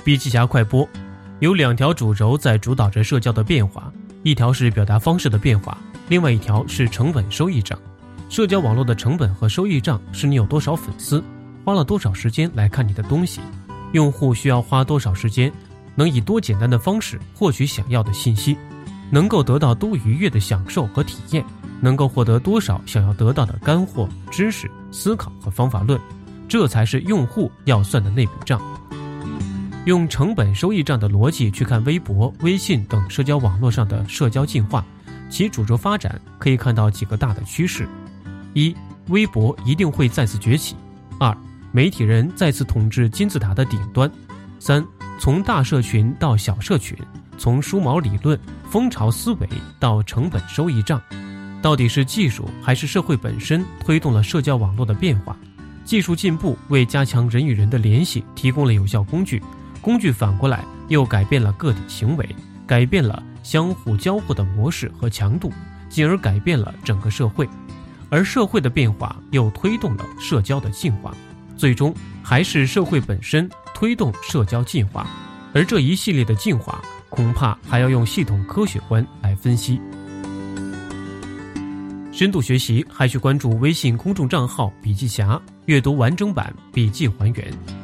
笔记侠快播有2条主轴在主导着社交的变化，一条是表达方式的变化，另外一条是成本收益账。社交网络的成本和收益账是你有多少粉丝，花了多少时间来看你的东西，用户需要花多少时间，能以多简单的方式获取想要的信息，能够得到多愉悦的享受和体验，能够获得多少想要得到的干货、知识、思考和方法论，这才是用户要算的那笔账。用成本收益账的逻辑去看微博、微信等社交网络上的社交进化，其主轴发展可以看到几个大的趋势：一、微博一定会再次崛起；二、媒体人再次统治金字塔的顶端；三、从大社群到小社群，从梳毛理论、风潮思维到成本收益账，到底是技术还是社会本身推动了社交网络的变化？技术进步为加强人与人的联系提供了有效工具，工具反过来又改变了个体行为，改变了相互交互的模式和强度，进而改变了整个社会。而社会的变化又推动了社交的进化，最终还是社会本身推动社交进化。而这一系列的进化，恐怕还要用系统科学观来分析。深度学习还需关注微信公众账号笔记侠，阅读完整版笔记还原。